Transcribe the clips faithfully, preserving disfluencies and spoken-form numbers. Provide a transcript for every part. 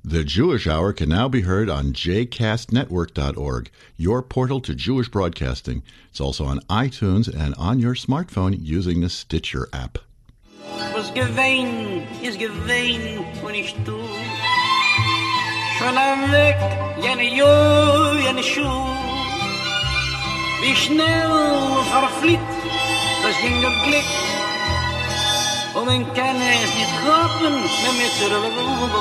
The Jewish Hour can now be heard on j cast network dot org, your portal to Jewish broadcasting. It's also on iTunes and on your smartphone using the Stitcher app. Was gewein, is gewein, und ich tu. Schon am Weg, jene Jo, jene Schuh. Wie schnell verflitt das junge Glück. Und man kann es nicht hoffen, wenn wir zurück.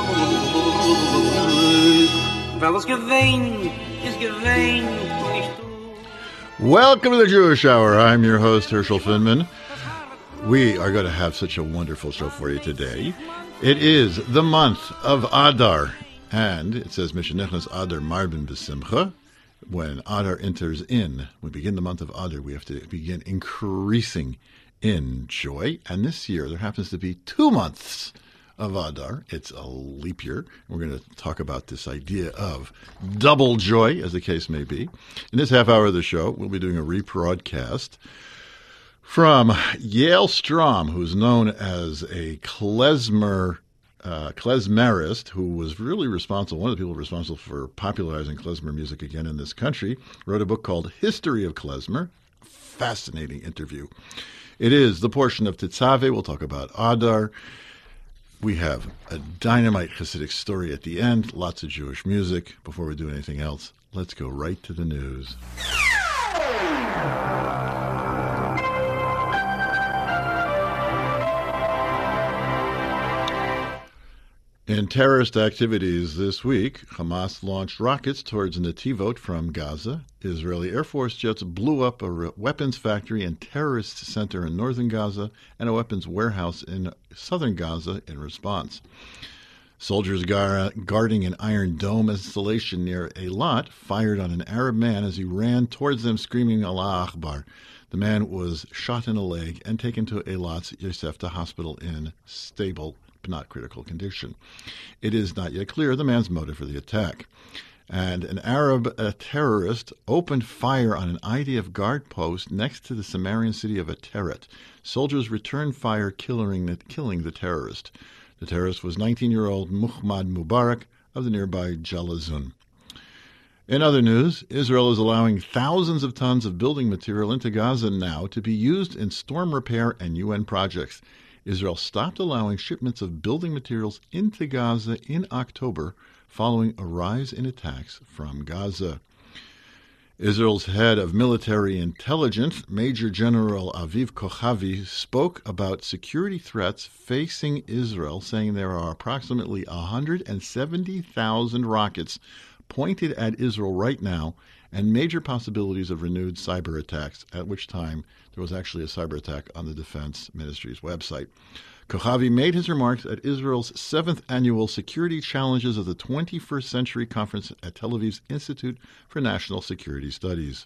Weil es gewein, ist gewein, und ich tu. Welcome to the Jewish Hour. I'm your host, Herschel Finman. We are going to have such a wonderful show for you today. It is the month of Adar, and it says, Mishnechnas Adar Marbin B'Simcha. When Adar enters in, we begin the month of Adar, we have to begin increasing in joy. And this year, there happens to be two months of Adar. It's a leap year. We're going to talk about this idea of double joy, as the case may be. In this half hour of the show, we'll be doing a rebroadcast from Yael Strom, who's known as a klezmer, uh, klezmerist, who was really responsible, one of the people responsible for popularizing klezmer music again in this country, wrote a book called History of Klezmer. Fascinating interview. It is the portion of Tetzaveh. We'll talk about Adar. We have a dynamite Hasidic story at the end, lots of Jewish music. Before we do anything else, let's go right to the news. In terrorist activities this week, Hamas launched rockets towards Netivot from Gaza. Israeli Air Force jets blew up a weapons factory and terrorist center in northern Gaza and a weapons warehouse in southern Gaza in response. Soldiers gar- guarding an Iron Dome installation near Eilat fired on an Arab man as he ran towards them screaming Allah Akbar. The man was shot in the leg and taken to Eilat's Yosefta Hospital in stable but not critical condition. It is not yet clear the man's motive for the attack. And an Arab a terrorist opened fire on an I D F guard post next to the Samarian city of Ateret. Soldiers returned fire, killing the, killing the terrorist. The terrorist was nineteen-year-old Muhammad Mubarak of the nearby Jalazun. In other news, Israel is allowing thousands of tons of building material into Gaza now to be used in storm repair and U N projects. Israel stopped allowing shipments of building materials into Gaza in October following a rise in attacks from Gaza. Israel's head of military intelligence, Major General Aviv Kochavi, spoke about security threats facing Israel, saying there are approximately one hundred seventy thousand rockets pointed at Israel right now and major possibilities of renewed cyber attacks, at which time there was actually a cyber attack on the Defense Ministry's website. Kochavi made his remarks at Israel's seventh annual Security Challenges of the twenty-first Century Conference at Tel Aviv's Institute for National Security Studies.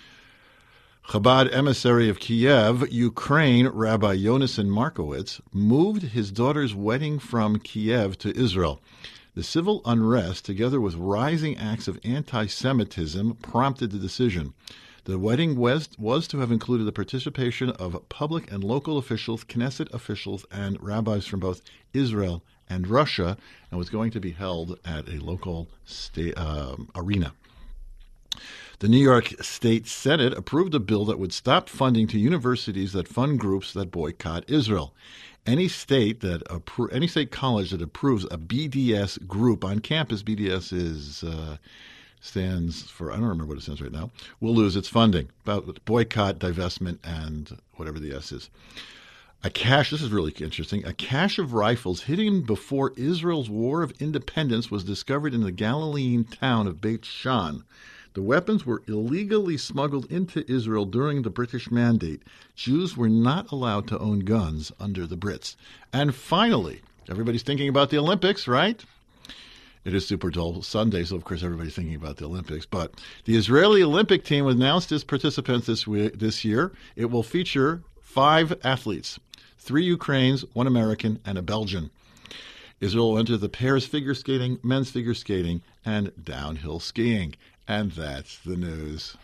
Chabad emissary of Kiev, Ukraine, Rabbi Yonason Markowitz, moved his daughter's wedding from Kiev to Israel. The civil unrest, together with rising acts of anti-Semitism, prompted the decision. The wedding was, was to have included the participation of public and local officials, Knesset officials, and rabbis from both Israel and Russia, and was going to be held at a local state, um, arena. The New York State Senate approved a bill that would stop funding to universities that fund groups that boycott Israel. Any state that appro- any state college that approves a B D S group on campus, B D S is uh, stands for, I don't remember what it stands right now, will lose its funding. About boycott, divestment, and whatever the S is. A cache, this is really interesting, a cache of rifles hidden before Israel's War of Independence was discovered in the Galilean town of Beit Shan. The weapons were illegally smuggled into Israel during the British Mandate. Jews were not allowed to own guns under the Brits. And finally, everybody's thinking about the Olympics, right? It is Super Bowl Sunday, so of course everybody's thinking about the Olympics. But the Israeli Olympic team announced its participants this week, this year. It will feature five athletes, three Ukrainians, one American, and a Belgian. Israel will enter the pairs figure skating, men's figure skating, and downhill skiing. And that's the news.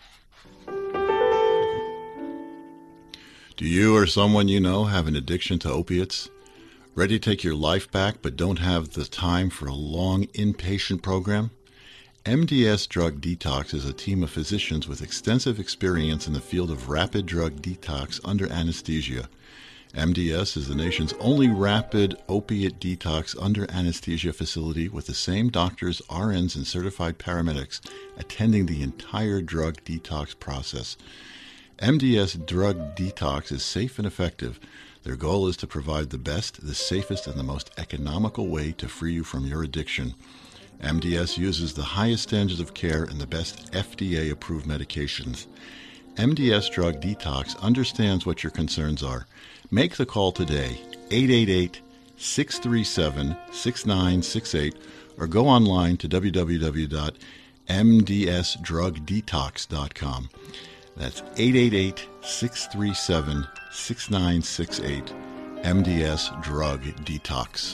Do you or someone you know have an addiction to opiates? Ready to take your life back but don't have the time for a long inpatient program? M D S Drug Detox is a team of physicians with extensive experience in the field of rapid drug detox under anesthesia. M D S is the nation's only rapid opiate detox under anesthesia facility with the same doctors, R Ns, and certified paramedics attending the entire drug detox process. M D S Drug Detox is safe and effective. Their goal is to provide the best, the safest, and the most economical way to free you from your addiction. M D S uses the highest standards of care and the best F D A-approved medications. M D S Drug Detox understands what your concerns are. Make the call today, eight eight eight, six three seven, six nine six eight, or go online to w w w dot m d s drug detox dot com. That's eight eight eight, six three seven, six nine six eight, M D S Drug Detox.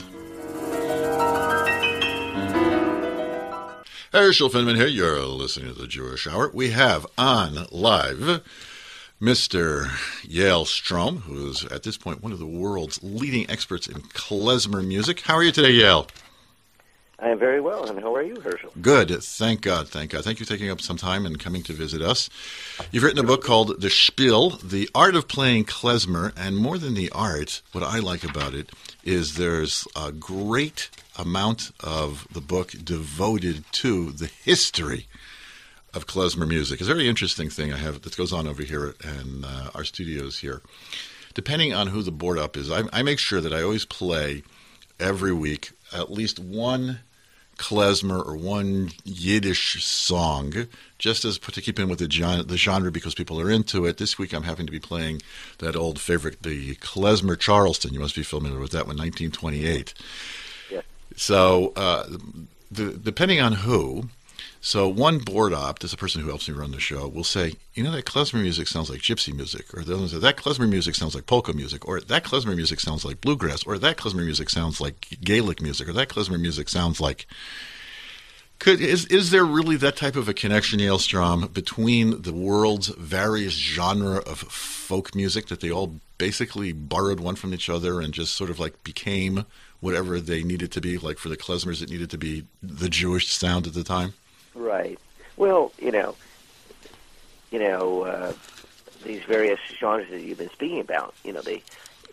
Herschel Finman here. You're listening to the Jewish Hour. We have on live Mister Yael Strom, who is at this point one of the world's leading experts in klezmer music. How are you today, Yael? I am very well, and how are you, Herschel? Good. Thank God. Thank God. Thank you for taking up some time and coming to visit us. You've written a book called The Spiel, The Art of Playing Klezmer, and more than the art, what I like about it is there's a great amount of the book devoted to the history of klezmer music. It's a very interesting thing I have that goes on over here in uh, our studios here. Depending on who the board up is, I, I make sure that I always play every week at least one klezmer or one Yiddish song, just as to keep in with the genre, the genre because people are into it. This week I'm having to be playing that old favorite, the Klezmer Charleston. You must be familiar with that one, nineteen twenty-eight. Yeah. So uh, the, depending on who, so one board op, that's a person who helps me run the show, will say, you know, that klezmer music sounds like gypsy music, or the other one says, that klezmer music sounds like polka music, or that klezmer music sounds like bluegrass, or that klezmer music sounds like Gaelic music, or that klezmer music sounds like... Could is is there really that type of a connection, Yael Strom, between the world's various genre of folk music, that they all basically borrowed one from each other and just sort of like became whatever they needed to be, like for the klezmers it needed to be the Jewish sound at the time? Right. Well, you know, you know, uh, these various genres that you've been speaking about, you know, they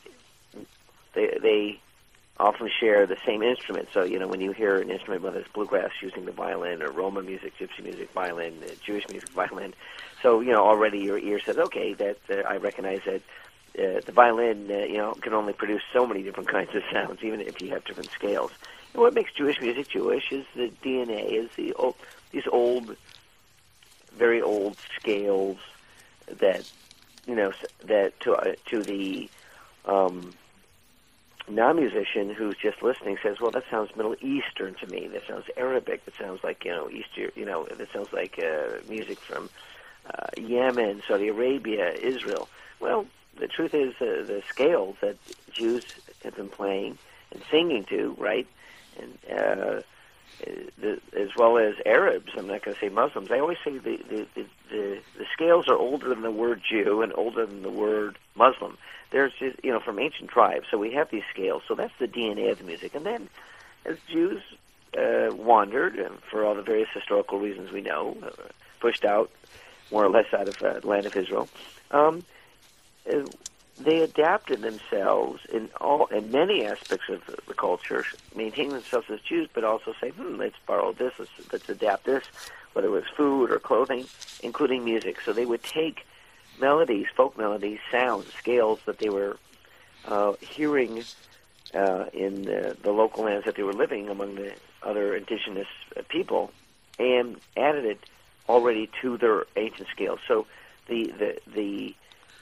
they they often share the same instrument. So, you know, when you hear an instrument, whether it's bluegrass using the violin, or Roma music, gypsy music, violin, uh, Jewish music, violin, so, you know, already your ear says, okay, that uh, I recognize that uh, the violin, uh, you know, can only produce so many different kinds of sounds, even if you have different scales. And what makes Jewish music Jewish is the D N A, is the old, these old, very old scales that, you know, that to uh, to the um, non-musician who's just listening says, well, that sounds Middle Eastern to me. That sounds Arabic. That sounds like, you know, Easter, you know, that sounds like uh, music from uh, Yemen, Saudi Arabia, Israel. Well, the truth is uh, the scales that Jews have been playing and singing to, right, and uh, the, as well as Arabs, I'm not going to say Muslims. I always say the, the, the, the, the scales are older than the word Jew and older than the word Muslim. There's just, you know, from ancient tribes. So we have these scales. So that's the D N A of the music. And then as Jews uh, wandered, and for all the various historical reasons we know, uh, pushed out more or less out of uh, the land of Israel, um, uh, they adapted themselves in all in many aspects of the, the culture, maintaining themselves as Jews, but also say, hmm, let's borrow this, let's, let's adapt this, whether it was food or clothing, including music. So they would take melodies, folk melodies, sounds, scales that they were uh, hearing uh, in the, the local lands that they were living among the other indigenous people, and added it already to their ancient scales. So the the the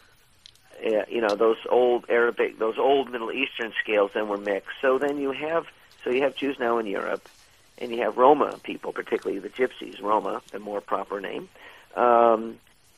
uh, you know those old Arabic, those old Middle Eastern scales then were mixed. So then you have so you have Jews now in Europe, and you have Roma people, particularly the Gypsies, Roma, the more proper name. Um,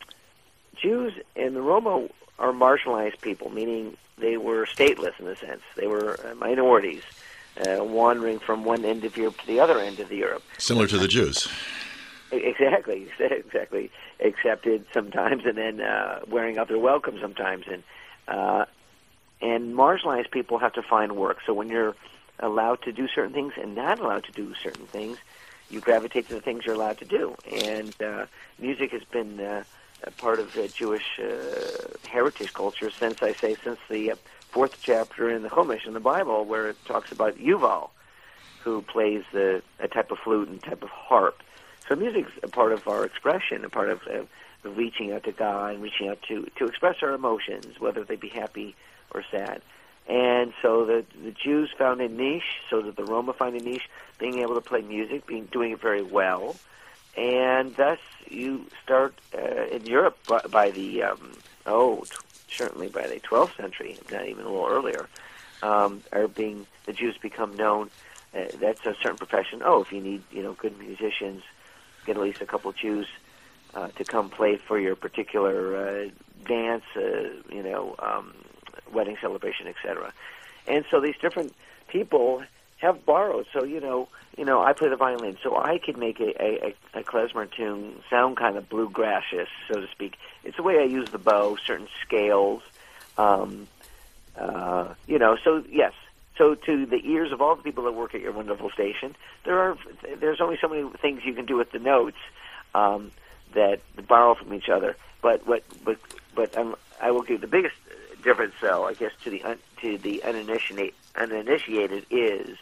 Jews and the Roma are marginalized people, meaning they were stateless in a sense. They were uh, minorities, uh, wandering from one end of Europe to the other end of the Europe. Similar to the Jews. Exactly, exactly. Accepted sometimes, and then uh, wearing out their welcome sometimes. And uh, and marginalized people have to find work. So when you're allowed to do certain things and not allowed to do certain things, you gravitate to the things you're allowed to do. And uh, music has been uh, a part of the Jewish uh, heritage culture since, I say, since the uh, fourth chapter in the Chumash in the Bible, where it talks about Yuval, who plays the, a type of flute and type of harp. So music's a part of our expression, a part of uh, reaching out to God and reaching out to, to express our emotions, whether they be happy or sad. And so the the Jews found a niche, so did the Roma find a niche, being able to play music, being doing it very well. And thus you start uh, in Europe by, by the, um, oh, t- certainly by the twelfth century, if not even a little earlier, um, are being, the Jews become known. Uh, that's a certain profession. Oh, if you need, you know, good musicians, get at least a couple of Jews uh, to come play for your particular uh, dance, uh, you know, um, wedding celebration, et cetera. And so these different people have borrowed. So, you know, you know, I play the violin, so I could make a, a, a klezmer tune sound kind of bluegrassish, so to speak. It's the way I use the bow, certain scales, um, uh, you know, so, yes. So to the ears of all the people that work at your wonderful station, there are there's only so many things you can do with the notes um, that borrow from each other. But what but but um, I will give the biggest difference, though, I guess, to the un, to the uninitiated uninitiated is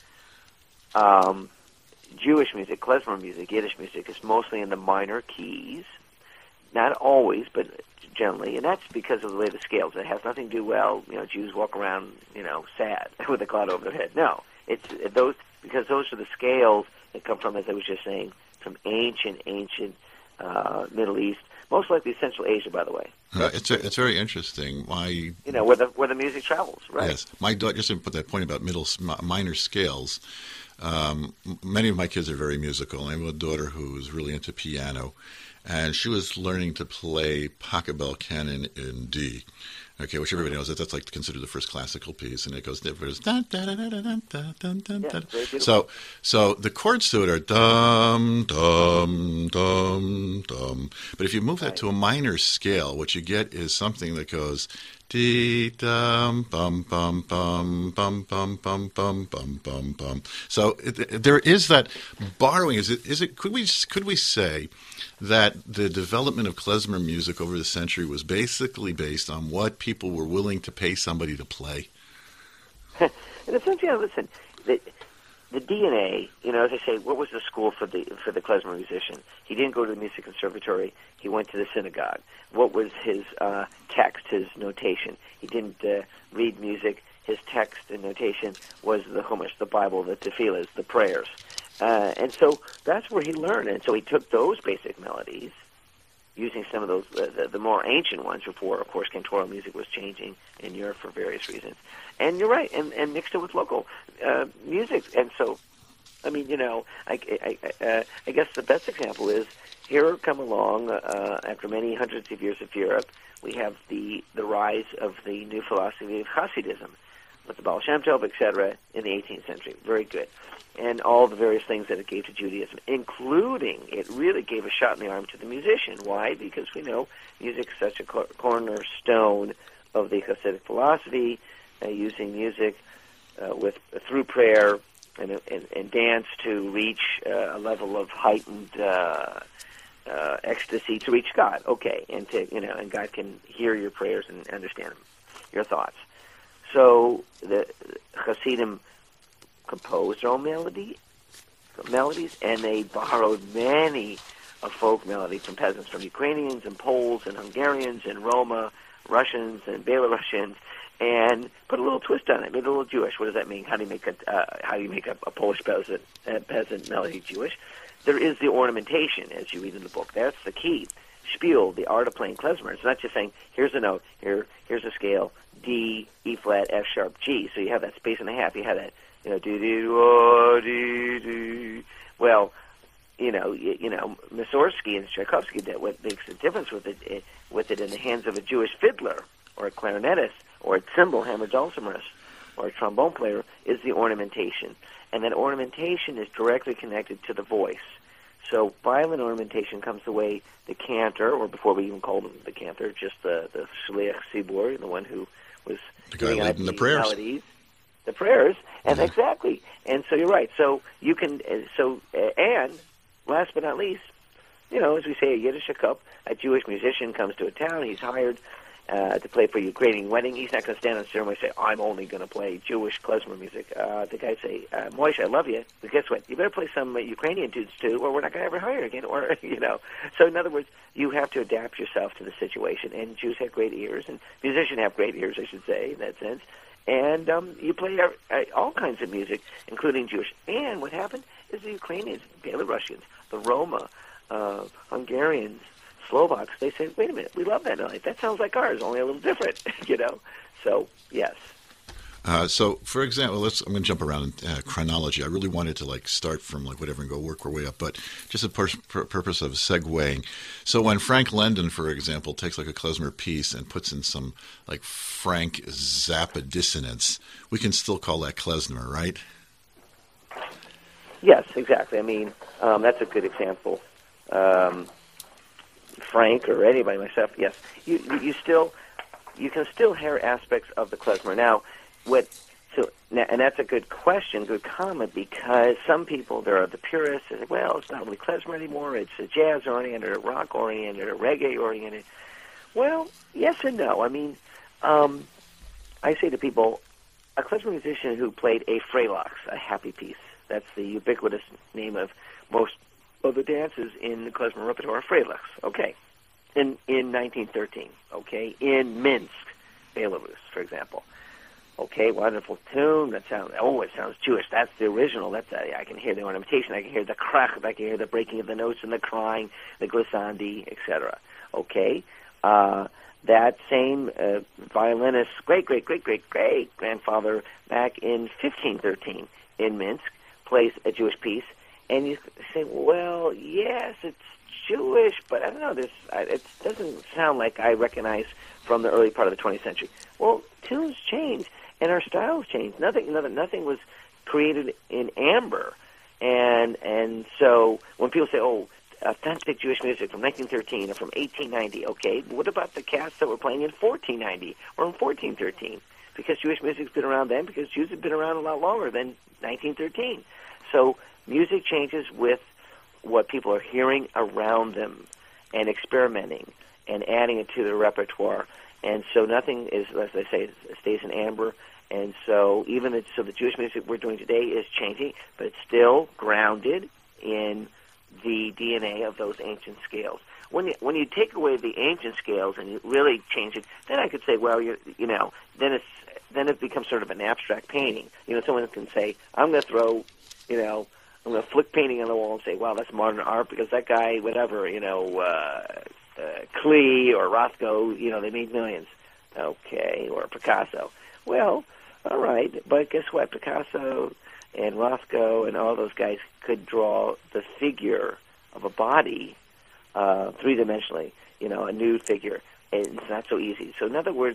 um, Jewish music, klezmer music, Yiddish music is mostly in the minor keys. Not always, but generally, and that's because of the way the scales. It has nothing to do, well, you know, Jews walk around, you know, sad with a cloud over their head. No, it's those, because those are the scales that come from, as I was just saying, from ancient, ancient uh, Middle East, most likely Central Asia, by the way. Uh, it's a, it's very interesting. My you know where the where the music travels, right? Yes, my daughter, just to put that point about middle minor scales. Um, many of my kids are very musical. I have a daughter who's really into piano, and she was learning to play Pachelbel Canon in D, okay, which everybody knows that that's like considered the first classical piece, and it goes dun, dun, dun, dun, dun, dun, dun, dun, Yeah, dun. very beautiful. So, so the chords to it are dum dum dum dum. But if you move that Right. to a minor scale, what you get is something that goes dee dum bum bum bum bum bum bum bum bum bum bum. So it, it, there is that borrowing. Is it? Is it? Could we? Could we say that the development of klezmer music over the century was basically based on what people were willing to pay somebody to play? And essentially, listen, the, the D N A, you know, as I say, what was the school for the for the klezmer musician? He didn't go to the music conservatory. He went to the synagogue. What was his uh, text, his notation? He didn't uh, read music. His text and notation was the Chumash, the Bible, the tefillahs, the prayers. Uh, and so that's where he learned. And so he took those basic melodies, using some of those, uh, the, the more ancient ones before, of course, cantorial music was changing in Europe for various reasons. And you're right, and, and mixed it with local uh, music. And so, I mean, you know, I, I, I, uh, I guess the best example is here come along, uh, after many hundreds of years of Europe, we have the, the rise of the new philosophy of Hasidism, with the Baal Shem Tov, et cetera, in the eighteenth century. Very good. And all the various things that it gave to Judaism, including it really gave a shot in the arm to the musician. Why? Because we know music is such a cor- cornerstone of the Hasidic philosophy, uh, using music uh, with through prayer and, and, and dance to reach uh, a level of heightened uh, uh, ecstasy to reach God. Okay, and to you know, and God can hear your prayers and understand your thoughts. So the Hasidim composed their own melody, melodies, and they borrowed many of folk melodies from peasants, from Ukrainians and Poles and Hungarians and Roma, Russians and Belarusians, and put a little twist on it, made it a little Jewish. What does that mean? How do you make a uh, how do you make a, a Polish peasant uh, peasant melody Jewish? There is the ornamentation, as you read in the book. That's the key. Spiel, the art of playing klezmer. It's not just saying, here's a note, here, here's a scale, D, E flat, F sharp, G. So you have that space and a half. You have that, you know, do do do do do. Well, you know, you, you know, Mussorgsky and Tchaikovsky did. What makes the difference with it, it, with it in the hands of a Jewish fiddler or a clarinetist or a cymbal, hammered dulcimerist, or a trombone player is the ornamentation, and that ornamentation is directly connected to the voice. So violin ornamentation comes the way the cantor, or before we even called him the cantor, just the, the shliach tzibur, the one who was the guy giving out leading the prayers. melodies, the prayers, and Yeah. exactly. And so you're right. So you can. Uh, so uh, and last but not least, you know, as we say, a Yiddish cup, a Jewish musician comes to a town. He's hired uh, to play for a Ukrainian wedding. He's not going to stand on the ceremony and say, I'm only going to play Jewish klezmer music. Uh, the guy say, uh, Moishe, I love you, but guess what? You better play some uh, Ukrainian dudes too, or we're not going to ever hire you again. Or, you know. So in other words, you have to adapt yourself to the situation. And Jews have great ears, and musicians have great ears, I should say, in that sense. And um, you play uh, all kinds of music, including Jewish. And what happened is the Ukrainians, Belarusians, the Roma, uh, Hungarians, Slovaks, they say, wait a minute, we love that night. That sounds like ours, only a little different, you know. So, yes. Uh, so, for example, let's. I'm going to jump around in uh, chronology. I really wanted to like start from like whatever and go work our way up, but just a pur- pur- purpose of segueing. So, when Frank Lendon, for example, takes like a klezmer piece and puts in some like Frank Zappa dissonance, we can still call that klezmer, right? Yes, exactly. I mean, um, that's a good example. Um, Frank or anybody, myself, yes. You, you you still you can still hear aspects of the klezmer. Now, what? So, and that's a good question, good comment, because some people, there are the purists, say, well, it's not really klezmer anymore. It's a jazz oriented, or rock oriented, or reggae oriented. Well, yes and no. I mean, um, I say to people, a klezmer musician who played a Freilax, a happy piece. That's the ubiquitous name of most of the dances in the klezmer repertoire, Freilax. Okay, in in nineteen thirteen. Okay, in Minsk, Belarus, for example. Okay, wonderful tune. That sounds. Oh, it sounds Jewish. That's the original. That's uh, I can hear the ornamentation. I can hear the krach. I can hear the breaking of the notes and the crying, the glissandi, et cetera. Okay, uh, that same uh, violinist, great, great, great, great, great grandfather back in fifteen thirteen in Minsk plays a Jewish piece, and you say, well, yes, it's Jewish, but I don't know. This it doesn't sound like I recognize from the early part of the twentieth century. Well, tunes change, and our styles change. Nothing, nothing, nothing was created in amber, and and so when people say, oh, authentic Jewish music from nineteen thirteen or from eighteen ninety, okay, what about the cats that were playing in fourteen ninety or in fourteen thirteen? Because Jewish music's been around then, because Jews have been around a lot longer than nineteen thirteen. So music changes with what people are hearing around them and experimenting and adding it to their repertoire. And so nothing is, as I say, stays in amber. And so even the, so the Jewish music we're doing today is changing, but it's still grounded in the D N A of those ancient scales. When you, when you take away the ancient scales and you really change it, then I could say, well, you you know, then it's then it becomes sort of an abstract painting. You know, someone can say, I'm going to throw, you know, I'm going to flick painting on the wall and say, wow, that's modern art because that guy, whatever, you know, uh, uh, Klee or Rothko, you know, they made millions. Okay, or Picasso. Well, all right, but guess what? Picasso and Rothko and all those guys could draw the figure of a body uh, three-dimensionally, you know, a nude figure. And it's not so easy. So in other words,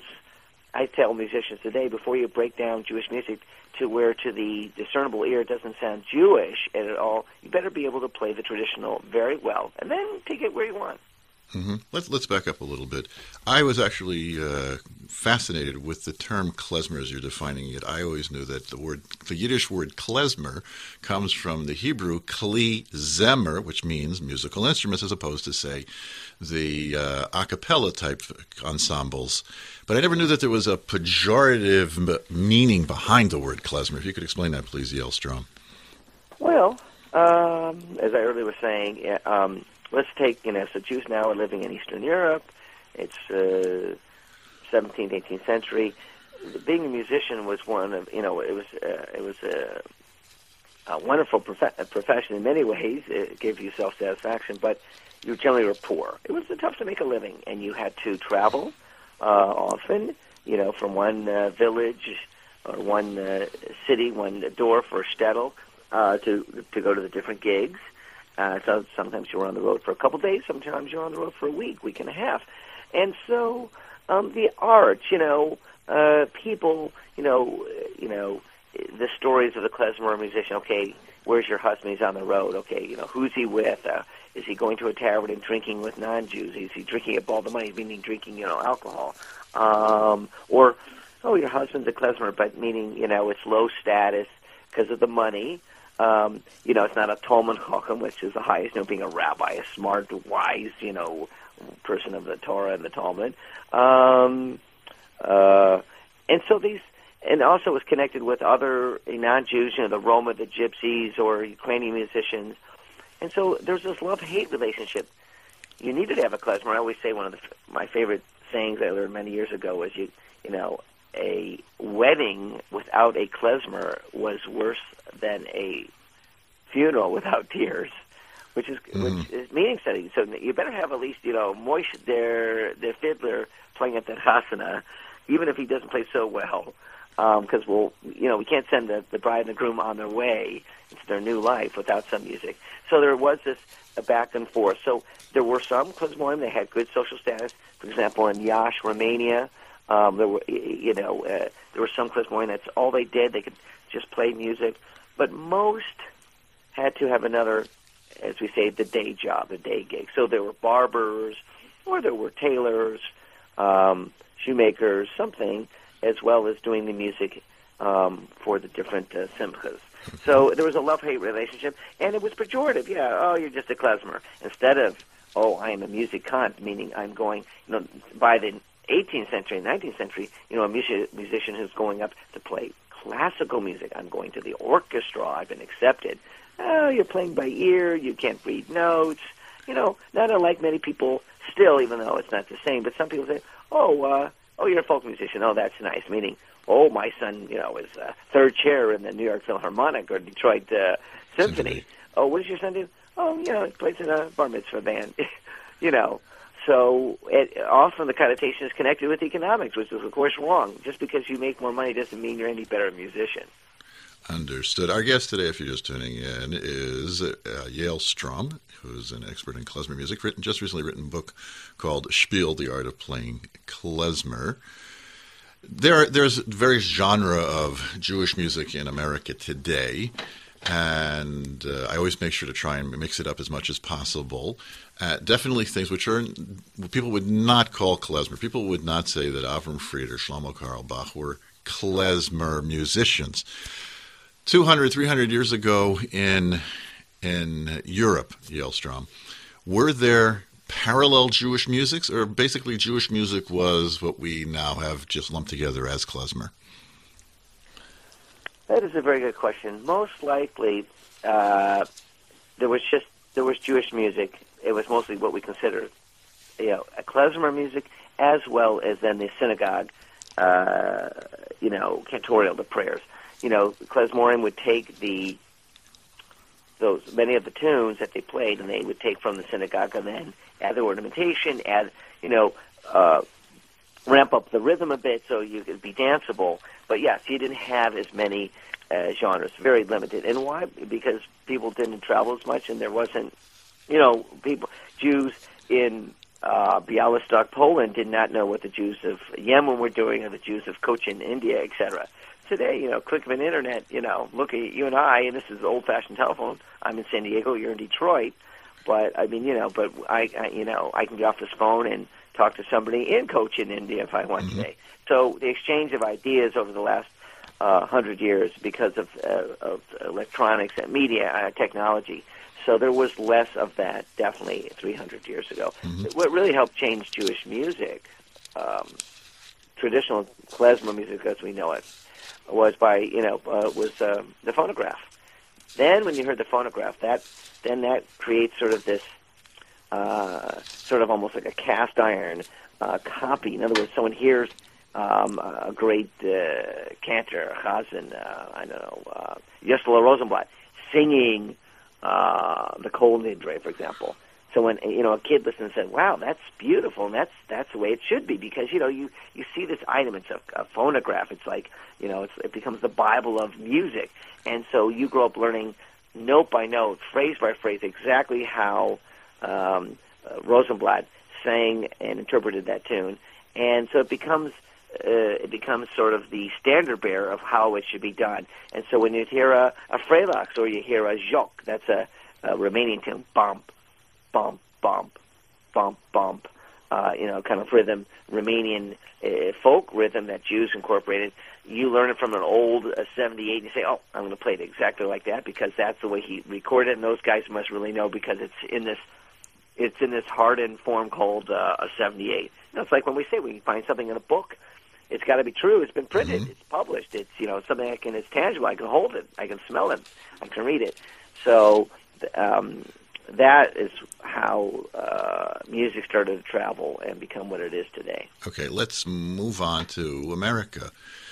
I tell musicians today, before you break down Jewish music to where to the discernible ear it doesn't sound Jewish at all, you better be able to play the traditional very well, and then take it where you want. Mm-hmm. Let's let's back up a little bit. I was actually uh, fascinated with the term klezmer as you're defining it. I always knew that the word, the Yiddish word klezmer, comes from the Hebrew kli zemer, which means musical instruments, as opposed to say the uh, a cappella type ensembles. But I never knew that there was a pejorative meaning behind the word klezmer. If you could explain that, please, Yael Strom. Well, um, as I earlier was saying. Um, Let's take, you know, so Jews now are living in Eastern Europe. It's uh, seventeenth, eighteenth century. Being a musician was one of, you know, it was uh, it was a, a wonderful prof- profession in many ways. It gave you self-satisfaction, but you generally were poor. It was tough to make a living, and you had to travel uh, often, you know, from one uh, village or one uh, city, one dorf or shtetl uh, to to go to the different gigs. Uh, so sometimes you were on the road for a couple of days, sometimes you're on the road for a week, week and a half. And so um, the arts, you know, uh, people, you know, you know, the stories of the klezmer musician, okay, where's your husband? He's on the road. Okay, you know, who's he with? Uh, is he going to a tavern and drinking with non-Jews? Is he drinking up all the money, meaning drinking, you know, alcohol? Um, or oh, your husband's a klezmer, but meaning, you know, it's low status because of the money. Um, you know, it's not a Talmud Chacham, which is the highest, you know, being a rabbi, a smart, wise, you know, person of the Torah and the Talmud. Um, uh, and so these, and also was connected with other non-Jews, you know, the Roma, the Gypsies, or Ukrainian musicians. And so there's this love-hate relationship. You needed to have a klezmer. I always say one of the, my favorite sayings I learned many years ago was, you, you know, a wedding without a klezmer was worse than a funeral without tears, which is mm. which is meaning setting. So you better have at least, you know, Moshe, their their fiddler, playing at the chasana, even if he doesn't play so well, because um, we'll, you know, we can't send the, the bride and the groom on their way into their new life without some music. So there was this a back and forth. So there were some klezmorim, they had good social status. For example, in Iași, Romania, um, there were, you know, uh, there were some klezmorim that's all they did. They could just play music, but most had to have another, as we say, the day job, the day gig. So there were barbers, or there were tailors, um, shoemakers, something, as well as doing the music um, for the different uh, simchas. So there was a love-hate relationship, and it was pejorative. Yeah, oh, you're just a klezmer. Instead of, oh, I am a musicant, meaning I'm going, you know, by the eighteenth century, nineteenth century, you know, a music, musician who's going up to play classical music. I'm going to the orchestra. I've been accepted. Oh, you're playing by ear. You can't read notes. You know, not unlike many people still, even though it's not the same. But some people say, oh, uh, oh, you're a folk musician. Oh, that's nice. Meaning, oh, my son, you know, is uh, third chair in the New York Philharmonic or Detroit uh, Symphony. Symphony. Oh, what does your son do? Oh, you know, he plays in a bar mitzvah band. You know, so it, often the connotation is connected with economics, which is, of course, wrong. Just because you make more money doesn't mean you're any better a musician. Understood. Our guest today, if you're just tuning in, is uh, Yael Strom, who's an expert in klezmer music. Written, just recently written a book called Spiel, The Art of Playing Klezmer. There, are, there's various genre of Jewish music in America today, and uh, I always make sure to try and mix it up as much as possible. Uh, definitely things which are people would not call klezmer. People would not say that Avram Fried or Shlomo Carlebach were klezmer musicians. two hundred, three hundred years ago in in Europe, Yael Strom, were there parallel Jewish musics, or basically Jewish music was what we now have just lumped together as klezmer? That is a very good question. Most likely, uh, there was just there was Jewish music. It was mostly what we consider, you know, a klezmer music, as well as then the synagogue, uh, you know, cantorial, the prayers. You know, klezmorim would take the those many of the tunes that they played, and they would take from the synagogue and then add the ornamentation, add, you know, uh, ramp up the rhythm a bit so you could be danceable. But yes, you didn't have as many uh, genres, very limited. And why? Because people didn't travel as much, and there wasn't, you know, people, Jews in uh, Bialystok, Poland, did not know what the Jews of Yemen were doing, or the Jews of Cochin, India, et cetera. Today, you know, click of an internet, you know, look at you and I, and this is old-fashioned telephone. I'm in San Diego, you're in Detroit, but I mean, you know, but I, I you know, I can get off this phone and talk to somebody in Cochin, India, if I want mm-hmm. today. So the exchange of ideas over the last uh, hundred years, because of, uh, of electronics and media uh, technology. So there was less of that, definitely, three hundred years ago. Mm-hmm. What really helped change Jewish music, um, traditional klezmer music as we know it, was by, you know, uh, was uh, the phonograph. Then when you heard the phonograph, that then that creates sort of this, uh, sort of almost like a cast iron uh, copy. In other words, someone hears um, a great uh, cantor, Chazan, uh, I don't know, uh, Yosef Rosenblatt, singing uh, the Kol Nidre, for example. So when, you know, a kid listens and says, wow, that's beautiful, and that's that's the way it should be, because, you know, you, you see this item, it's a, a phonograph, it's like, you know, it's, it becomes the Bible of music. And so you grow up learning note by note, phrase by phrase, exactly how um, uh, Rosenblatt sang and interpreted that tune. And so it becomes uh, it becomes sort of the standard bearer of how it should be done. And so when you hear a, a Frelax or you hear a Jok, that's a, a Romanian tune, bump, bump, bump, bump, bump. uh, you know, kind of rhythm, Romanian uh, folk rhythm that Jews incorporated. You learn it from an old uh, seventy-eight, and you say, oh, I'm going to play it exactly like that because that's the way he recorded it, and those guys must really know because it's in this it's in this hardened form called uh, a seventy-eight. You know, it's like when we say we find something in a book, it's got to be true. It's been printed. Mm-hmm. It's published. It's, you know, something I can, it's tangible. I can hold it. I can smell it. I can read it. So um, that is how uh, music started to travel and become what it is today. Okay, let's move on to America.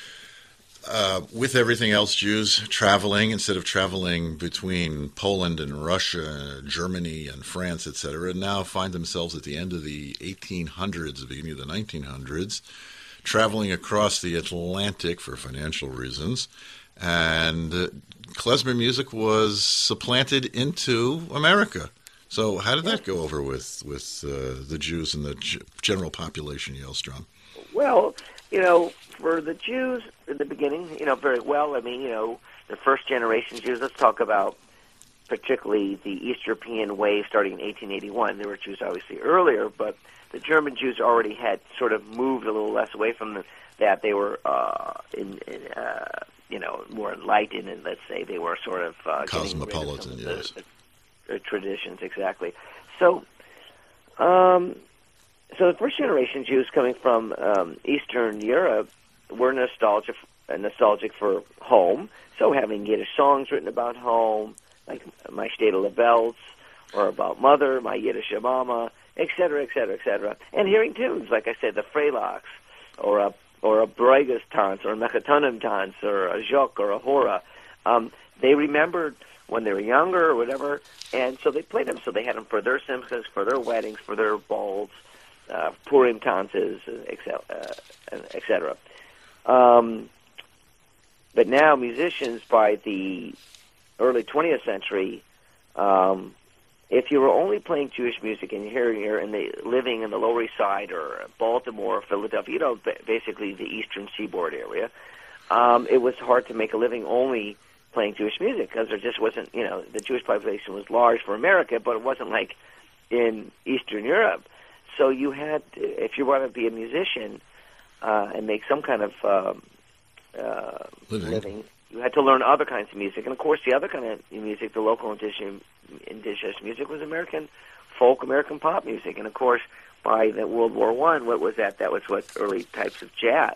Uh, with everything else, Jews traveling, instead of traveling between Poland and Russia, Germany and France, et cetera, now find themselves at the end of the eighteen hundreds, the beginning of the nineteen hundreds, traveling across the Atlantic for financial reasons. And uh, klezmer music was supplanted into America. So how did that go over with, with uh, the Jews and the g- general population, Yellstrom? Well, you know, for the Jews in the beginning, you know, very well. I mean, you know, the first generation Jews, let's talk about particularly the East European wave starting in eighteen eighty-one. There were Jews obviously earlier, but the German Jews already had sort of moved a little less away from the, that. They were, uh, in, in uh, you know, more enlightened, and let's say they were sort of uh, cosmopolitan, getting rid of yes. the, the, the traditions, exactly. So, um, so the first generation Jews coming from um, Eastern Europe were nostalgic, uh, nostalgic for home. So having Yiddish songs written about home, like My Shtetl Welt, or about mother, My Yiddish Mama, et cetera, et cetera, et cetera. And hearing tunes, like I said, the Freilachs, or a or a Brueges Tanz, or a Mechatonim Tanz, or a Jock, or a Hora. Um, they remembered when they were younger or whatever, and so they played them. So they had them for their simchas, for their weddings, for their balls, uh, Purim Tanzes, et cetera. Um, but now musicians by the early twentieth century, um, if you were only playing Jewish music and you're here in the living in the Lower East Side or Baltimore, or Philadelphia, you know, basically the Eastern Seaboard area, um, it was hard to make a living only playing Jewish music because there just wasn't, you know, the Jewish population was large for America, but it wasn't like in Eastern Europe. So you had, if you want to be a musician uh, and make some kind of um, uh, living. living, you had to learn other kinds of music. And, of course, the other kind of music, the local indigenous, indigenous music, was American folk, American pop music. And, of course, by the World War One, what was that? That was what early types of jazz.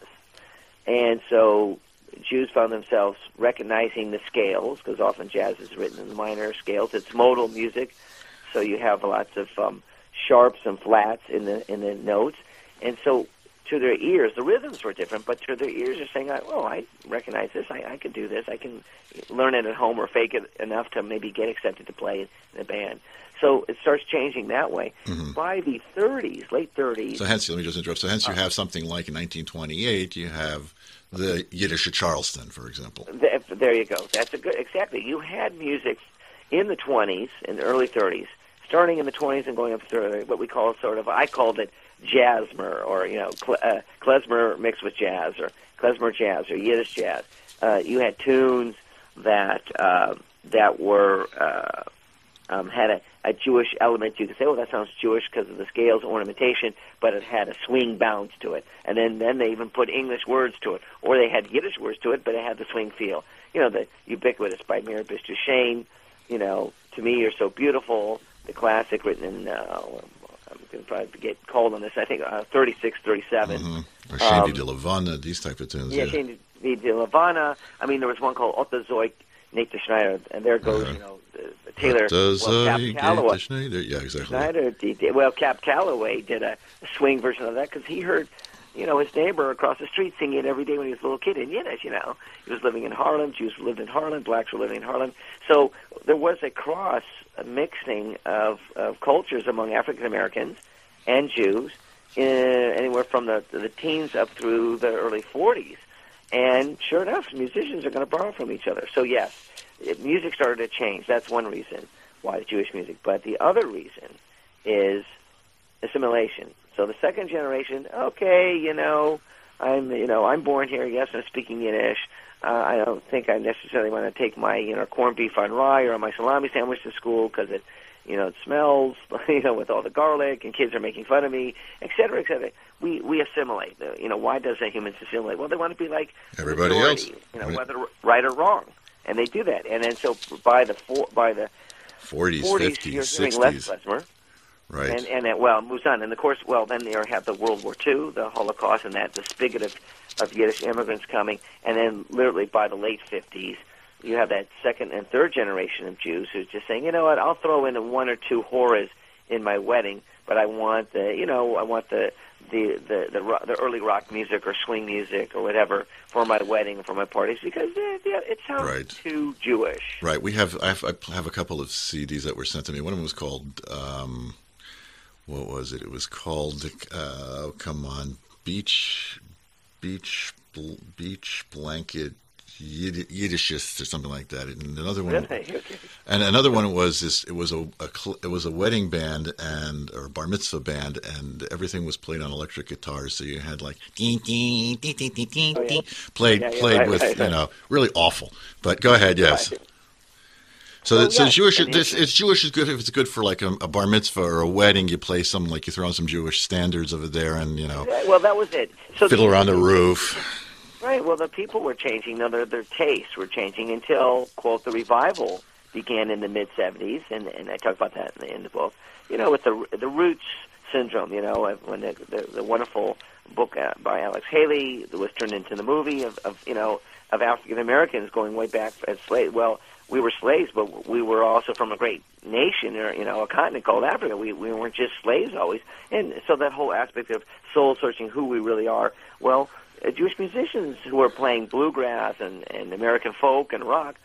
And so Jews found themselves recognizing the scales, because often jazz is written in the minor scales. It's modal music, so you have lots of um, sharps and flats in the in the notes. And so to their ears, the rhythms were different, but to their ears are saying, oh, I recognize this, I, I can do this, I can learn it at home or fake it enough to maybe get accepted to play in a band. So it starts changing that way. Mm-hmm. By the thirties, late thirties... So hence, let me just interrupt, so hence you have something like in nineteen twenty-eight, you have the Yiddish at Charleston, for example. Th- there you go. That's a good, exactly. You had music in the twenties, in the early thirties, starting in the twenties and going up to what we call sort of, I called it jazzmer, or, you know, cl- uh, klezmer mixed with jazz, or klezmer jazz, or Yiddish jazz. Uh, you had tunes that uh, that were uh, um, had a, a Jewish element. You could say, "Oh, that sounds Jewish because of the scales, ornamentation," but it had a swing bounce to it. And then, then they even put English words to it, or they had Yiddish words to it, but it had the swing feel. You know, the ubiquitous by Mary Bishtu Shane. You know, To Me You're So Beautiful, the classic written in. Uh, I'm going to probably get called on this. I think uh, thirty-six, thirty-seven. Mm-hmm. Or Shandy um, de Levana, these type of tunes. Yeah, yeah. Shandy de Levana. I mean, there was one called Otto Zoik, Nate de Schneider, and there goes, uh, you know, the, the Taylor. Well, Cap Calloway. Schneider. Yeah, exactly. Schneider, did, well, Cap Calloway did a swing version of that because he heard, you know, his neighbor across the street singing it every day when he was a little kid in Yiddish, you know. He was living in Harlem. Jews lived in Harlem. Blacks were living in Harlem. So there was a cross, a mixing of, of cultures among African Americans and Jews, uh, anywhere from the the teens up through the early forties. And sure enough, musicians are going to borrow from each other. So yes, it, music started to change. That's one reason why it's Jewish music. But the other reason is assimilation. So the second generation, okay, you know, I'm you know I'm born here, yes, I'm speaking Yiddish. Uh, I don't think I necessarily want to take my, you know, corned beef on rye or my salami sandwich to school because it, you know, it smells, you know, with all the garlic, and kids are making fun of me, et cetera, et cetera. We we assimilate. You know, why does a humans assimilate? Well, they want to be like everybody majority, else, you know, right. whether right or wrong, and they do that. And then so by the four, by the forties, forties, fifties, you're doing sixties, less klezmer. right? And and it, well, it moves on. And of course, well, then you have the World War Two, the Holocaust, and that the spigot of, of Yiddish immigrants coming. And then literally by the late fifties, you have that second and third generation of Jews who's just saying, you know what, I'll throw in one or two horas in my wedding, but I want the, you know, I want the the the the, ro- the early rock music or swing music or whatever for my wedding, for my parties, because eh, yeah, it sounds Right. too Jewish. Right. We have I, have I have a couple of C Ds that were sent to me. One of them was called um, what was it? It was called uh, come on, beach beach bl- beach blanket Yid- Yiddishist or something like that. And another one, Really? Okay. and another one was this. It was a, a cl- it was a wedding band and or a bar mitzvah band, and everything was played on electric guitars. So you had like ding, ding, ding, ding, ding, ding, Oh, yeah. ding, played Yeah, yeah, played right, with right, right. you know really awful. But go ahead, yes. Right. So, Well, that, so yeah, Jewish, and this, it's- it's Jewish is good if it's good for like a, a bar mitzvah or a wedding. You play some like you throw on some Jewish standards over there, and you know Yeah, well, that was it. So fiddle around the roof. Right. Well, the people were changing. No, their their tastes were changing until, quote, the revival began in the mid seventies, and and I talk about that in the, in the book. You know, with the the Roots syndrome. You know, when the the, the wonderful book uh, by Alex Haley that was turned into the movie of, of you know of African Americans going way back as slaves. Well, we were slaves, but we were also from a great nation, or you know, a continent called Africa. We we weren't just slaves always, and so that whole aspect of soul searching, who we really are. Well, uh, Jewish musicians who are playing bluegrass and, and American folk and rock.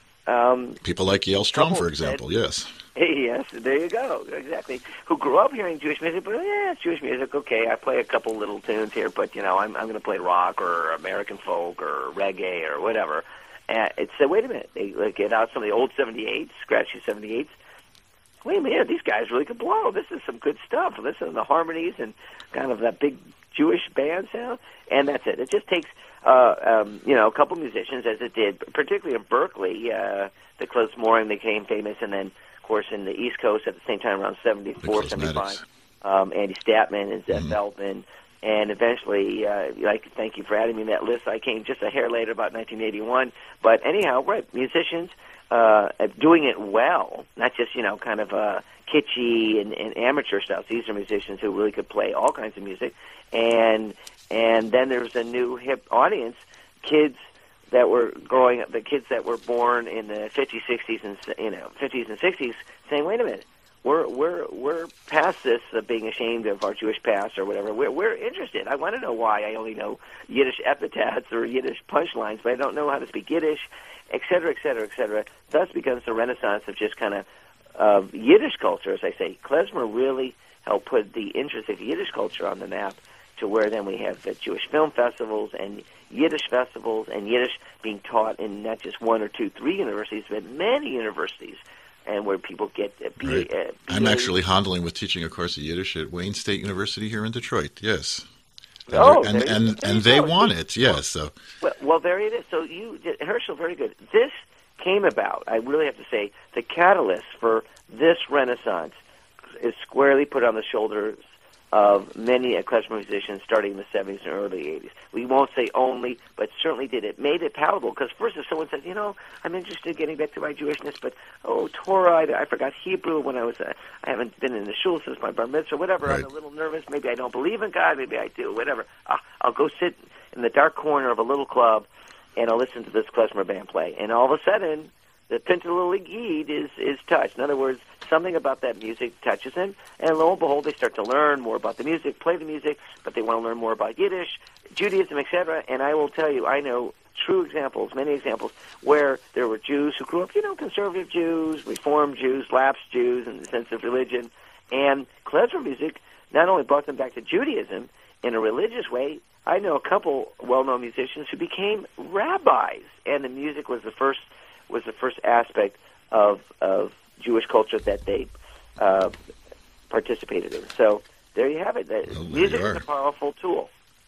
Um, People like Yael Strom, couple for example. Yes. Yes, there you go. Exactly. Who grew up hearing Jewish music, but yeah, it's Jewish music. Okay, I play a couple little tunes here, but you know, I'm I'm going to play rock or American folk or reggae or whatever. And it's uh, wait a minute. They like, get out some of the old seventy-eights, scratchy seventy-eights. Wait a minute, these guys really could blow. This is some good stuff. Listen to the harmonies and kind of that big Jewish band sound, and that's it. It just takes uh, um, you know a couple musicians, as it did, particularly in Berkeley. Uh, the Klezmorim became famous, and then, of course, in the East Coast at the same time, around seventy-four, The seventy-five, Cosmetics. um, Andy Statman and Zeb Mhm. Feldman. And eventually, uh, like, thank you for adding me in that list. I came just a hair later, about nineteen eighty-one. But anyhow, right, musicians uh, doing it well, not just, you know, kind of uh, kitschy and, and amateur stuff. These are musicians who really could play all kinds of music. And and then there's a new hip audience, kids that were growing up, the kids that were born in the fifties, sixties, and you know, fifties and sixties, saying, "Wait a minute, we're we're we're past this of being ashamed of our Jewish past or whatever. We're we're interested. I want to know why. I only know Yiddish epithets or Yiddish punchlines, but I don't know how to speak Yiddish, et cetera, et cetera, et cetera." Thus becomes the renaissance of just kind of of Yiddish culture, as I say. Klezmer really helped put the interest of Yiddish culture on the map, to where then we have the Jewish film festivals and Yiddish festivals, and Yiddish being taught in not just one or two, three universities, but many universities, and where people get uh, B A. Right. Uh, I'm B A actually handling with teaching a course of Yiddish at Wayne State University here in Detroit. Yes. And Oh, and there you- and, there and you they go. want it. Yes. So Well, well, there it is. So you, Herschel, very good. This came about, I really have to say, the catalyst for this renaissance is squarely put on the shoulders of many klezmer musicians starting in the seventies and early eighties. We won't say only, but certainly did. It made it palatable, because first if someone says, you know, I'm interested in getting back to my Jewishness, but, oh, Torah, I, I forgot Hebrew when I was, uh, I haven't been in the shul since my bar mitzvah, whatever, Right. I'm a little nervous, maybe I don't believe in God, maybe I do, whatever. Uh, I'll go sit in the dark corner of a little club, and I'll listen to this klezmer band play. And all of a sudden, the Pintalili Yid is, is touched. In other words, something about that music touches him, and lo and behold, they start to learn more about the music, play the music, but they want to learn more about Yiddish, Judaism, et cetera. And I will tell you, I know true examples, many examples, where there were Jews who grew up, you know, conservative Jews, Reformed Jews, lapsed Jews in the sense of religion, and klezmer music not only brought them back to Judaism in a religious way. I know a couple well-known musicians who became rabbis, and the music was the first was the first aspect of of Jewish culture that they uh, participated in. So there you have it. The Well, there music you is are. a powerful tool.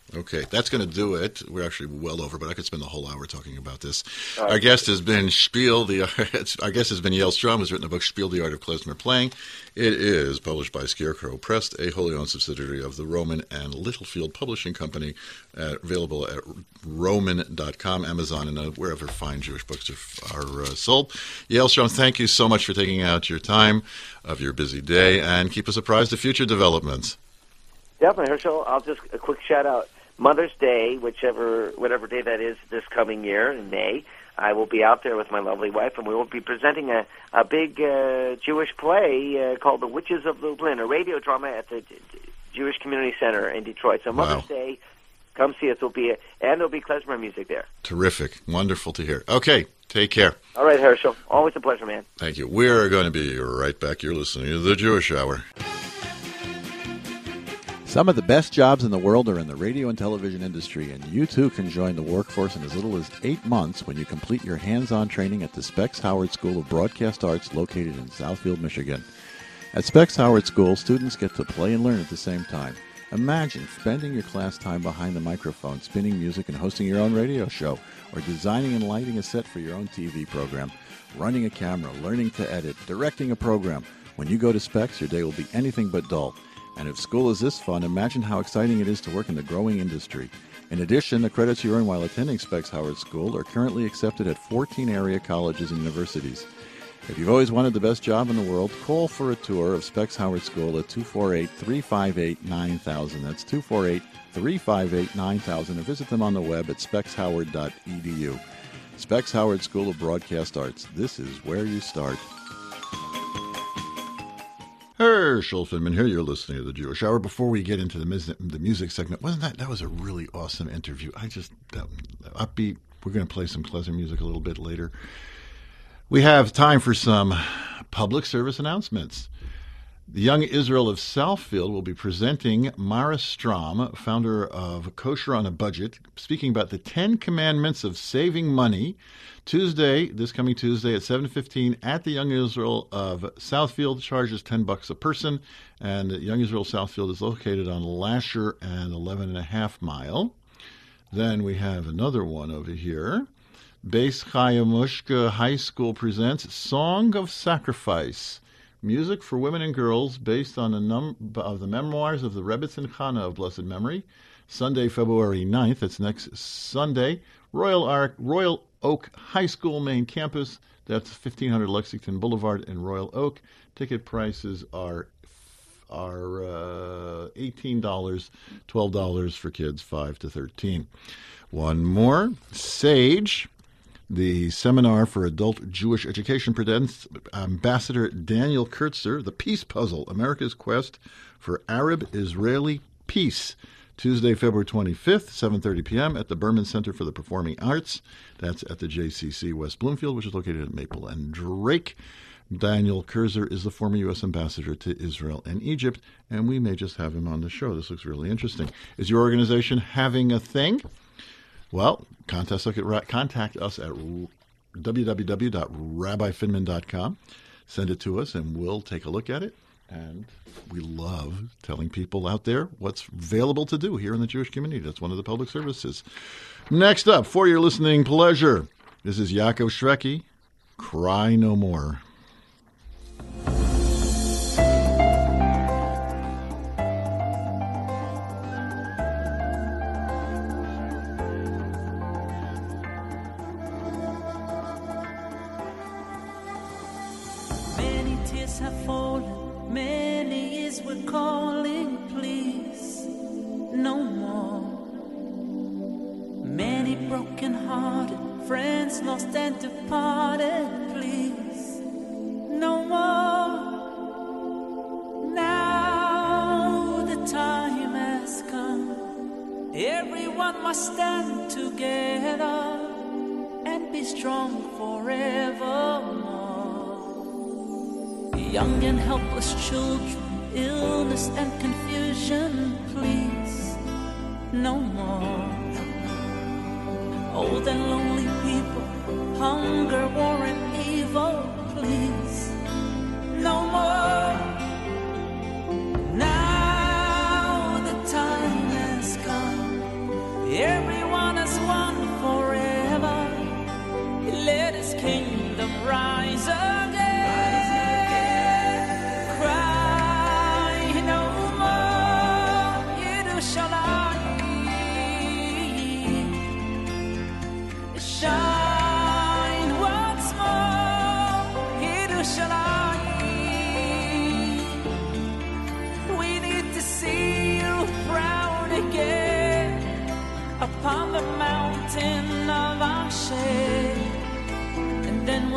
Okay, that's going to do it. We're actually well over, but I could spend the whole hour talking about this. Right. Our guest has been Spiel, the our guest has been Yael Strom, who's written a book, Spiel, the Art of Klezmer Playing. It is published by Scarecrow Press, a wholly owned subsidiary of the Rowman and Littlefield Publishing Company, uh, available at Rowman dot com, Amazon, and uh, wherever fine Jewish books are, are uh, sold. Yael Strom, thank you so much for taking out your time of your busy day, and keep us apprised of future developments. Definitely, Herschel. I'll just a quick shout out. Mother's Day, whichever whatever day that is this coming year in May, I will be out there with my lovely wife, and we will be presenting a a big uh, Jewish play uh, called The Witches of Lublin, a radio drama at the Jewish Community Center in Detroit. So Mother's Wow. Day, come see us. There'll be a, and there'll be klezmer music there. Terrific. Wonderful to hear. Okay, take care. All right, Herschel. Always a pleasure, man. Thank you. We're going to be right back. You're listening to The Jewish Hour. Some of the best jobs in the world are in the radio and television industry, and you too can join the workforce in as little as eight months when you complete your hands-on training at the Specs Howard School of Broadcast Arts located in Southfield, Michigan. At Specs Howard School, students get to play and learn at the same time. Imagine spending your class time behind the microphone, spinning music and hosting your own radio show, or designing and lighting a set for your own T V program, running a camera, learning to edit, directing a program. When you go to Specs, your day will be anything but dull. And if school is this fun, imagine how exciting it is to work in the growing industry. In addition, the credits you earn while attending Specs Howard School are currently accepted at fourteen area colleges and universities. If you've always wanted the best job in the world, call for a tour of Specs Howard School at two four eight, three five eight, nine thousand. That's two four eight, three five eight, nine thousand. Or visit them on the web at specs howard dot e d u. Specs Howard School of Broadcast Arts. This is where you start. Herschel Finman here. You're listening to The Jewish Hour. Before we get into the music, the music segment, wasn't that that was a really awesome interview? I just that, upbeat. We're going to play some klezmer music a little bit later. We have time for some public service announcements. The Young Israel of Southfield will be presenting Mara Strom, founder of Kosher on a Budget, speaking about the Ten Commandments of Saving Money, Tuesday, this coming Tuesday at seven fifteen at the Young Israel of Southfield. Charges ten bucks a person, and Young Israel Southfield is located on Lasher and eleven and a half mile. Then we have another one over here. Beis Chayamushka High School presents Song of Sacrifice, music for women and girls based on a number of the memoirs of the Rebbetzin Chana of blessed memory. Sunday, February ninth, that's next Sunday, Royal Ark, Royal Oak High School main campus. That's fifteen hundred Lexington Boulevard in Royal Oak. Ticket prices are are uh, eighteen dollars, twelve dollars for kids five to thirteen. One more, Sage. The Seminar for Adult Jewish Education presents Ambassador Daniel Kurtzer, The Peace Puzzle, America's Quest for Arab-Israeli Peace, Tuesday, February twenty-fifth, seven thirty p.m. at the Berman Center for the Performing Arts. That's at the J C C West Bloomfield, which is located at Maple and Drake. Daniel Kurtzer is the former U S ambassador to Israel and Egypt, and we may just have him on the show. This looks really interesting. Is your organization having a thing? Well, contact us at, contact us at w w w dot rabbi finman dot com. Send it to us, and we'll take a look at it. And we love telling people out there what's available to do here in the Jewish community. That's one of the public services. Next up, for your listening pleasure, this is Yaakov Shveki, Cry No More. Have fallen, many is we're calling, please, no more. Many broken-hearted friends lost and departed, please, no more. Now the time has come, everyone must stand together and be strong forevermore. Young and helpless children, illness and confusion, please, no more. Old and lonely people, hunger, war and evil, please, no more. Now the time has come,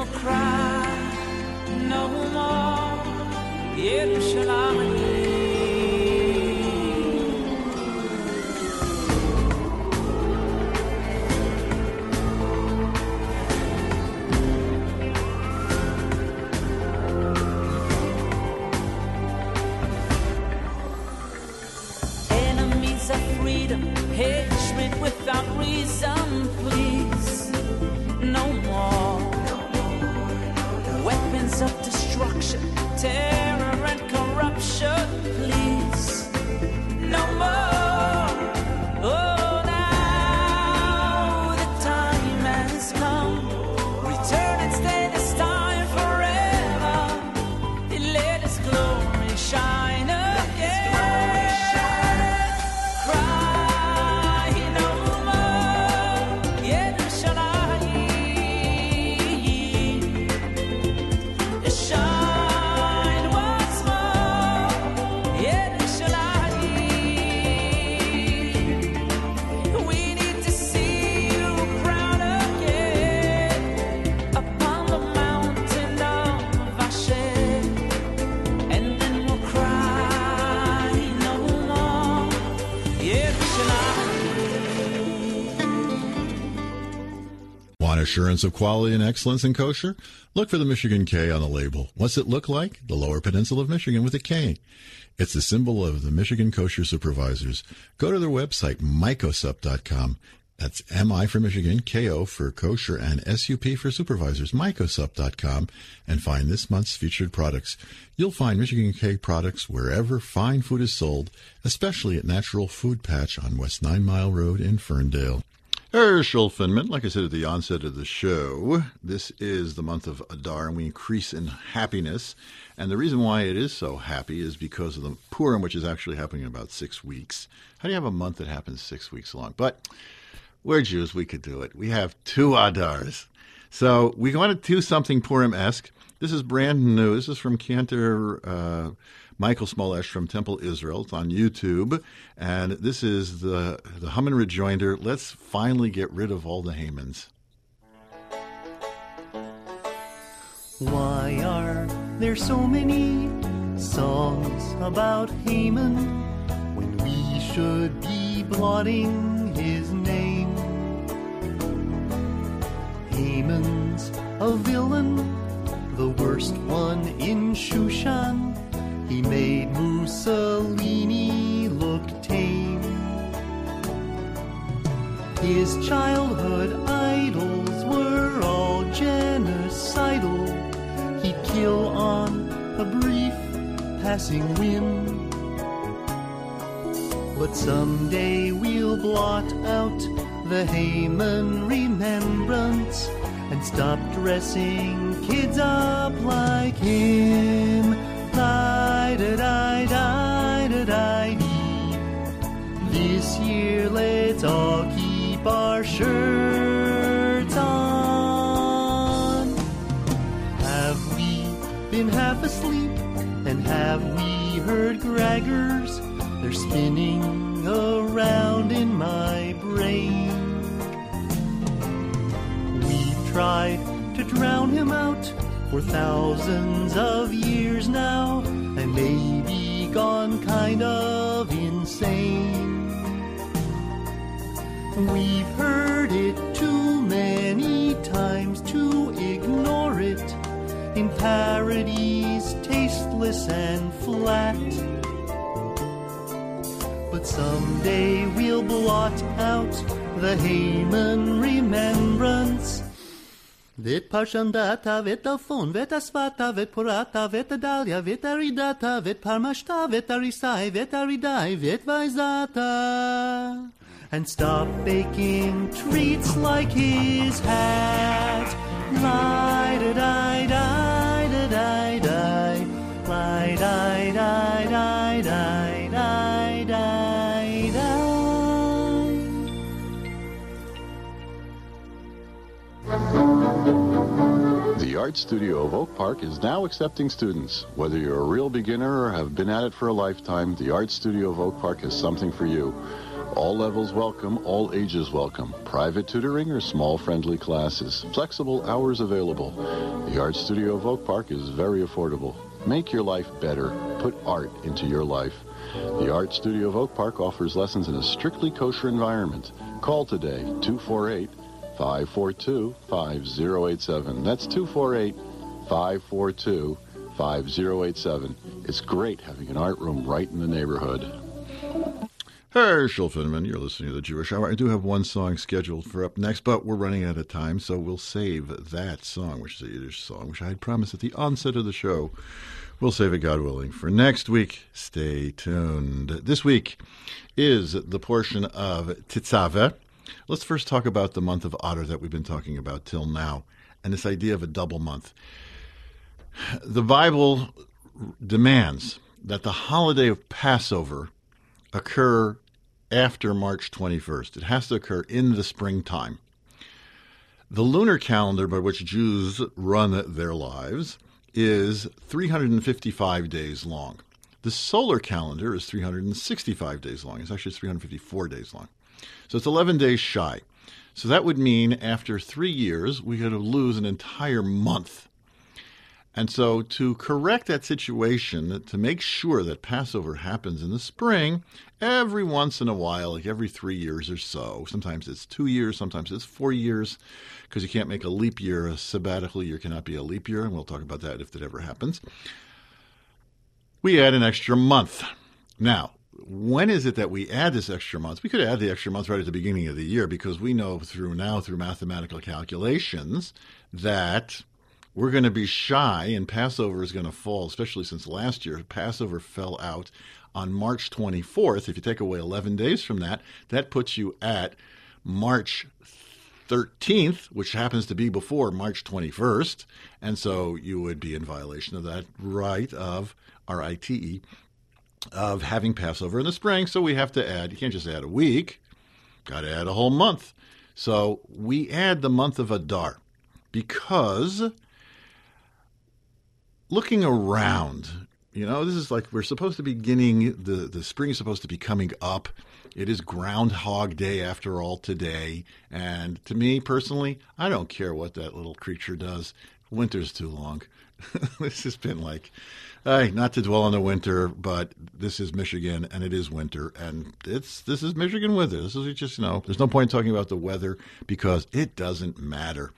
we'll cry no more. Yerushalayim. Enemies of freedom, hatred without reason, please, no more. Weapons of destruction, terror and corruption, please, no more. Oh, now the time has come. Return and stay this time forever. Let His glory shine again. Cry no more. Yerushalayim. Shine once more. Yerushalayim. We need to see you proud again upon the mountain of Hashem, and then we'll cry no more. Yerushalayim. Want assurance of quality and excellence in kosher? Look for the Michigan K on the label. What's it look like? The Lower Peninsula of Michigan with a K. It's the symbol of the Michigan Kosher Supervisors. Go to their website, mycosup dot com. That's M I for Michigan, K O for kosher, and S U P for supervisors, mycosup dot com, and find this month's featured products. You'll find Michigan K products wherever fine food is sold, especially at Natural Food Patch on West Nine Mile Road in Ferndale. Herschel Finman, like I said at the onset of the show, this is the month of Adar, and we increase in happiness. And the reason why it is so happy is because of the Purim, which is actually happening in about six weeks. How do you have a month that happens six weeks long? But we're Jews, we could do it. We have two Adars. So we want to do something Purim-esque. This is brand new. This is from Cantor uh, Michael Smolesh from Temple Israel. It's on YouTube. And this is the, the Haman Rejoinder. Let's finally get rid of all the Hamans. Why are there so many songs about Haman when we should be blotting his name? Haman's a villain, the worst one in Shushan. He made Mussolini look tame. His childhood idols were all genocidal. He'd kill on a brief passing whim. But someday we'll blot out the Haman remembrance and stop dressing kids up like him. Die-da-die-die-da-die-dee. This year let's all keep our shirts on. Have we been half asleep, and have we heard Graggers? They're spinning around in my brain. We've tried to drown him out for thousands of years now, and maybe gone kind of insane. We've heard it too many times to ignore it in parodies tasteless and flat. But someday we'll blot out the Haman remembrance. Vet Parshandata, vet Alfon, vet Asvata, vet Porata, vet Adalia, vet Aridata, vet Parmashta, vet Arisai, vet Aridai, vet Vaizata. And stop baking treats like his hat. Lie-da-die-die-da-die-die. Lie-die-die-die-die-die-die-die. The Art Studio of Oak Park is now accepting students. Whether you're a real beginner or have been at it for a lifetime, the Art Studio of Oak Park has something for you. All levels welcome, all ages welcome. Private tutoring or small friendly classes. Flexible hours available. The Art Studio of Oak Park is very affordable. Make your life better. Put art into your life. The Art Studio of Oak Park offers lessons in a strictly kosher environment. Call today, two four eight, five four two, five zero eight seven. That's two four eight, five four two, five zero eight seven. It's great having an art room right in the neighborhood. Herschel Finman, you're listening to the Jewish Hour. I do have one song scheduled for up next, but we're running out of time, so we'll save that song, which is a Yiddish song, which I had promised at the onset of the show. We'll save it, God willing, for next week. Stay tuned. This week is the portion of Tetzaveh. Let's first talk about the month of Adar that we've been talking about till now, and this idea of a double month. The Bible demands that the holiday of Passover occur after March twenty-first. It has to occur in the springtime. The lunar calendar by which Jews run their lives is three hundred fifty-five days long. The solar calendar is three hundred sixty-five days long. It's actually three hundred fifty-four days long. So it's eleven days shy. So that would mean after three years, we could lose an entire month. And so to correct that situation, to make sure that Passover happens in the spring, every once in a while, like every three years or so, sometimes it's two years, sometimes it's four years, because you can't make a leap year. A sabbatical year cannot be a leap year, and we'll talk about that if that ever happens. We add an extra month. Now, when is it that we add this extra month? We could add the extra month right at the beginning of the year, because we know through now, through mathematical calculations, that we're going to be shy, and Passover is going to fall, especially since last year, Passover fell out on March twenty-fourth. If you take away eleven days from that, that puts you at March thirteenth, which happens to be before March twenty-first. And so you would be in violation of that right of, R I T E, of having Passover in the spring. So we have to add, you can't just add a week, got to add a whole month. So we add the month of Adar because looking around, you know, this is like we're supposed to be beginning, the, the spring is supposed to be coming up. It is Groundhog Day after all today. And to me personally, I don't care what that little creature does. Winter's too long. This has been like, hey, not to dwell on the winter, but this is Michigan and it is winter. And it's this is Michigan weather. This is just, you know, there's no point talking about the weather because it doesn't matter.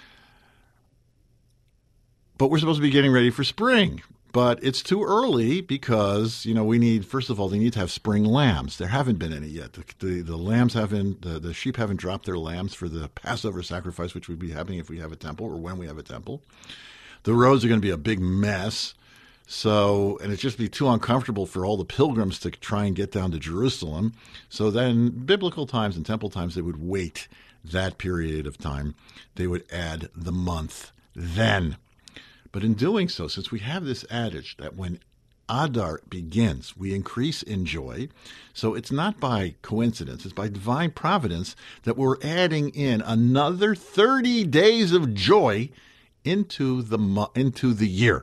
But we're supposed to be getting ready for spring. But it's too early because, you know, we need, first of all, they need to have spring lambs. There haven't been any yet. The, the, the lambs haven't, the, the sheep haven't dropped their lambs for the Passover sacrifice, which would be happening if we have a temple or when we have a temple. The roads are going to be a big mess. So, and it'd just be too uncomfortable for all the pilgrims to try and get down to Jerusalem. So then, biblical times and temple times, they would wait that period of time. They would add the month then. But in doing so, since we have this adage that when Adar begins, we increase in joy, so it's not by coincidence, it's by divine providence that we're adding in another thirty days of joy into the into the year.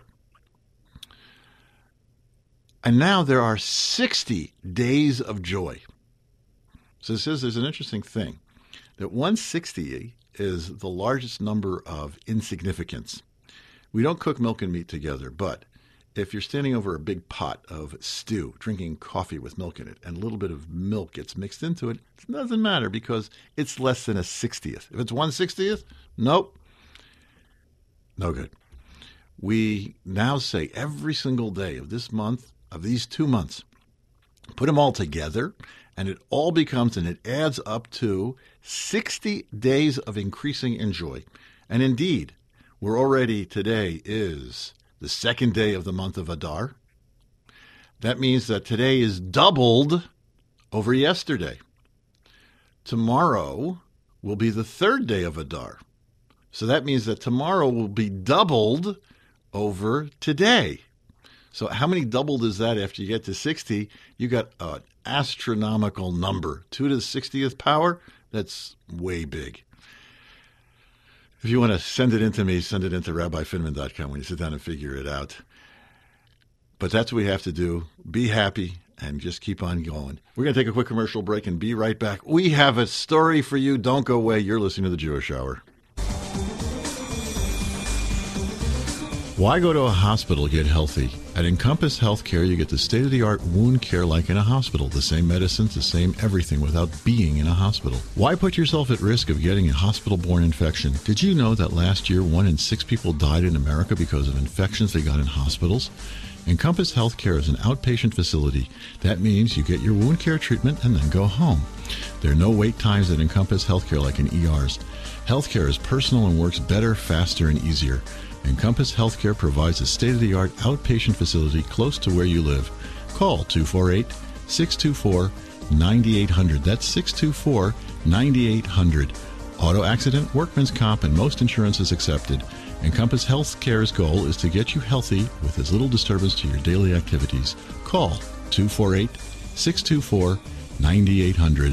And now there are sixty days of joy. So this is, there's an interesting thing, that one hundred sixty is the largest number of insignificance. We don't cook milk and meat together, but if you're standing over a big pot of stew, drinking coffee with milk in it, and a little bit of milk gets mixed into it, it doesn't matter because it's less than a sixtieth. If it's one sixtieth, nope, no good. We now say every single day of this month, of these two months, put them all together, and it all becomes, and it adds up to sixty days of increasing in joy. And indeed, we're already, today is the second day of the month of Adar. That means that today is doubled over yesterday. Tomorrow will be the third day of Adar. So that means that tomorrow will be doubled over today. So how many doubled is that after you get to sixty? You got an astronomical number. two to the sixtieth power? That's way big. If you want to send it in to me, send it into rabbi finman dot com when you sit down and figure it out. But that's what we have to do. Be happy. and just keep on going. We're going to take a quick commercial break and be right back. We have a story for you. Don't go away. You're listening to the Jewish Hour. Why go to a hospital to get healthy? At Encompass Healthcare, you get the state-of-the-art wound care like in a hospital. The same medicines, the same everything without being in a hospital. Why put yourself at risk of getting a hospital-borne infection? Did you know that last year, one in six people died in America because of infections they got in hospitals? Encompass Healthcare is an outpatient facility. That means you get your wound care treatment and then go home. There are no wait times at Encompass Healthcare like in E Rs. Healthcare is personal and works better, faster, and easier. Encompass Healthcare provides a state-of-the-art outpatient facility close to where you live. Call two four eight, six two four, nine eight zero zero. That's six two four, nine eight zero zero. Auto accident, workman's comp, and most insurance is accepted. Encompass Healthcare's goal is to get you healthy with as little disturbance to your daily activities. Call two four eight, six two four, nine eight zero zero.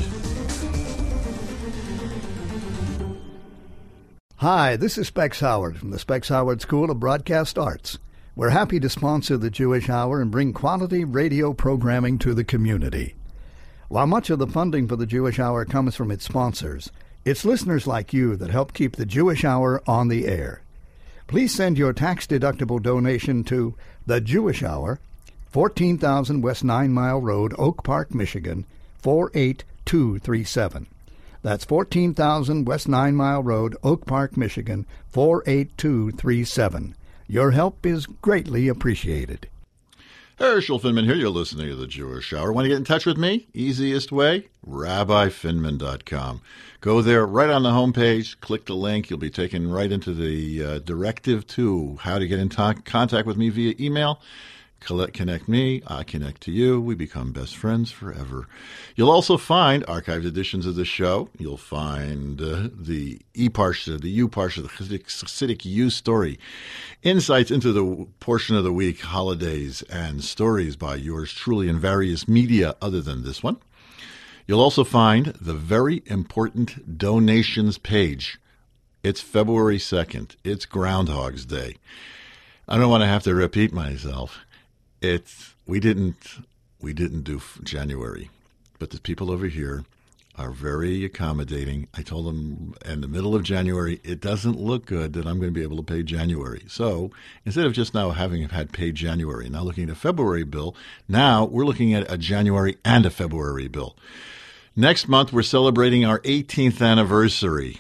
Hi, this is Specs Howard from the Specs Howard School of Broadcast Arts. We're happy to sponsor the Jewish Hour and bring quality radio programming to the community. While much of the funding for the Jewish Hour comes from its sponsors, it's listeners like you that help keep the Jewish Hour on the air. Please send your tax-deductible donation to The Jewish Hour, fourteen thousand West Nine Mile Road, Oak Park, Michigan, four eight two three seven. That's fourteen thousand West Nine Mile Road, Oak Park, Michigan, four eight two three seven. Your help is greatly appreciated. Herschel Finman here. You're listening to the Jewish Hour. Want to get in touch with me? Easiest way? rabbi finman dot com. Go there right on the homepage. Click the link. You'll be taken right into the uh, directive to how to get in t- contact with me via email. Connect me, I connect to you. We become best friends forever. You'll also find archived editions of the show. You'll find uh, the E-Parsha, the U-Parsha, the Chassidic, Chassidic U story, insights into the portion of the week, holidays, and stories by yours truly in various media other than this one. You'll also find the very important donations page. It's February second. It's Groundhog's Day. I don't want to have to repeat myself. It's we didn't we didn't do January, but the people over here are very accommodating. I told them in the middle of January, it doesn't look good that I'm going to be able to pay January. So instead of just now having had paid January, now looking at a February bill, now we're looking at a January and a February bill. Next month, we're celebrating our eighteenth anniversary.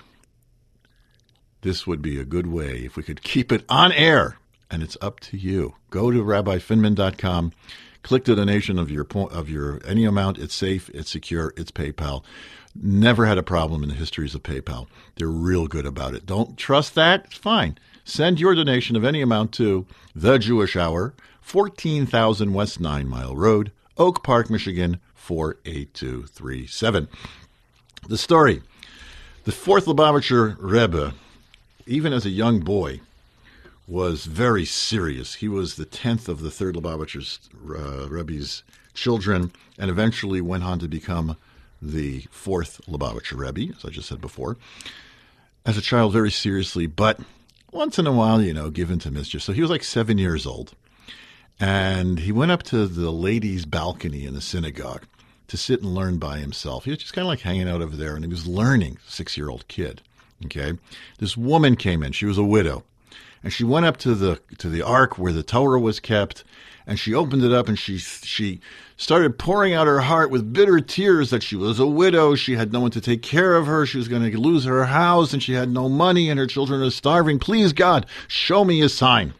This would be a good way if we could keep it on air. And it's up to you. Go to rabbi finman dot com, click the donation of your of your any amount. It's safe, it's secure, it's PayPal. Never had a problem in the histories of PayPal. They're real good about it. Don't trust that? It's fine. Send your donation of any amount to The Jewish Hour, fourteen thousand West Nine Mile Road, Oak Park, Michigan, four eight two three seven. The story. The fourth Lubavitcher Rebbe, even as a young boy, was very serious. He was the tenth of the third Lubavitcher uh, Rebbe's children, and eventually went on to become the fourth Lubavitcher Rebbe, as I just said before. As a child, very seriously, but once in a while, you know, given to mischief. So he was like seven years old, and he went up to the ladies' balcony in the synagogue to sit and learn by himself. He was just kind of like hanging out over there, and he was learning, six-year-old kid, okay? This woman came in. She was a widow. And she went up to the to the ark where the Torah was kept, and she opened it up, and she she started pouring out her heart with bitter tears that she was a widow, she had no one to take care of her, she was going to lose her house, and she had no money, and her children are starving. Please, God, show me a sign.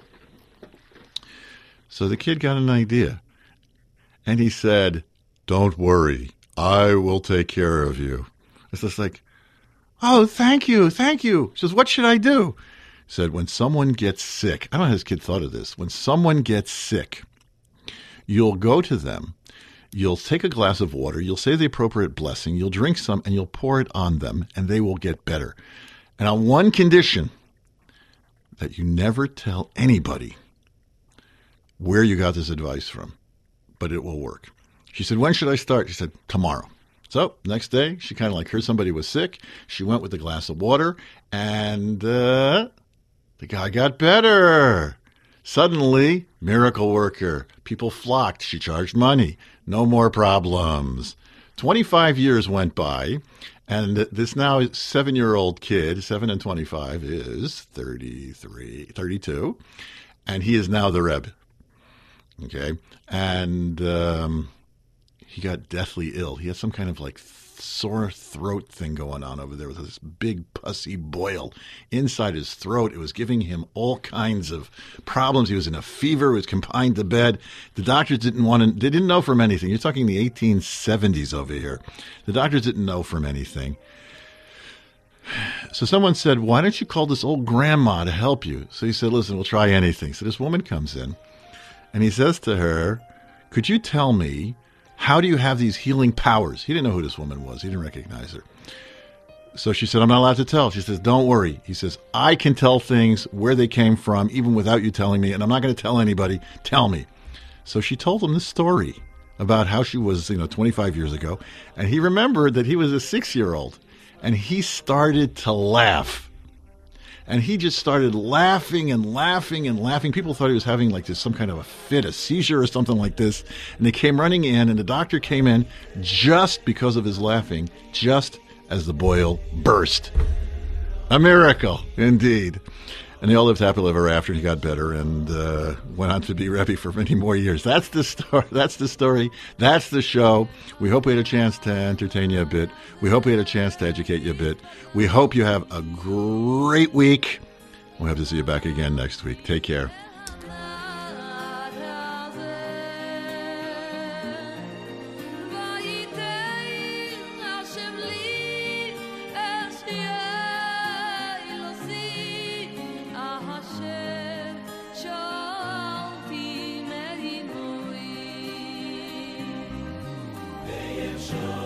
So the kid got an idea, and he said, "Don't worry, I will take care of you." It's just like, "Oh, thank you, thank you." She says, "What should I do?" Said, when someone gets sick, I don't know how this kid thought of this. When someone gets sick, you'll go to them, you'll take a glass of water, you'll say the appropriate blessing, you'll drink some, and you'll pour it on them, and they will get better. And on one condition, that you never tell anybody where you got this advice from, but it will work. She said, when should I start? She said, tomorrow. So next day, she kind of like heard somebody was sick. She went with a glass of water, and uh, the guy got better. Suddenly, miracle worker. People flocked. She charged money. No more problems. twenty-five years went by, and this now seven-year-old kid, seven and twenty-five, is thirty-three, thirty-two, and he is now the Rebbe. Okay? And um, he got deathly ill. He had some kind of like sore throat thing going on over there with this big pussy boil inside his throat. It was giving him all kinds of problems. He was in a fever. He was confined to bed. The doctors didn't want to, they didn't know from anything. You're talking the eighteen seventies over here. The doctors didn't know from anything. So someone said, why don't you call this old grandma to help you? So he said, listen, we'll try anything. So this woman comes in and he says to her, could you tell me, how do you have these healing powers? He didn't know who this woman was. He didn't recognize her. So she said, I'm not allowed to tell. She says, don't worry. He says, I can tell things where they came from, even without you telling me, and I'm not going to tell anybody. Tell me. So she told him this story about how she was, you know, twenty-five years ago, and he remembered that he was a six-year-old, and he started to laugh. And he just started laughing and laughing and laughing. People thought he was having like this, some kind of a fit, a seizure or something like this. And they came running in, and the doctor came in just because of his laughing, just as the boil burst. A miracle, indeed. And they all lived happily ever after, and he got better and uh, went on to be Rebbe for many more years. That's the story. That's the story. That's the show. We hope we had a chance to entertain you a bit. We hope we had a chance to educate you a bit. We hope you have a great week. We'll have to see you back again next week. Take care. Show.